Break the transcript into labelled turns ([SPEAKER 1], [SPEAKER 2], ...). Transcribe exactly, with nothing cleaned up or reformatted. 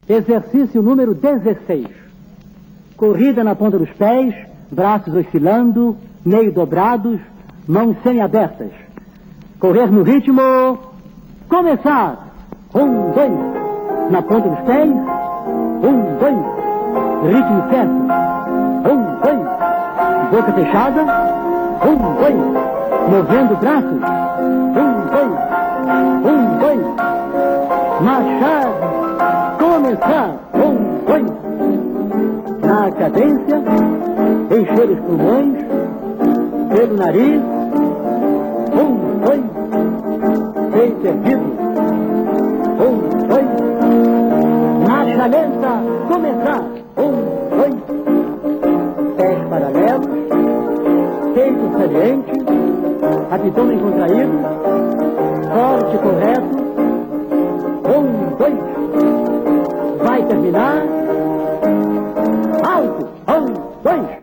[SPEAKER 1] Exercício número dezesseis. Corrida na ponta dos pés, braços oscilando, meio dobrados, mãos semi-abertas. Correr no ritmo... Começar! Um, dois. Na ponta dos pés. Um, dois. Ritmo certo. Um, dois. Boca fechada. Um, dois. Movendo braços. Um, dois. Um, dois. Marchar. Começar. Um, dois. Na cadência, encher os pulmões, pelo nariz. Um, dois. Peito erguido. Um, dois. Marcha lenta. Começar. Um, dois. Pés paralelos. Peito saliente. Abdômen contraído. Corte correto. Um, dois. Vai terminar. Alto. Um, dois.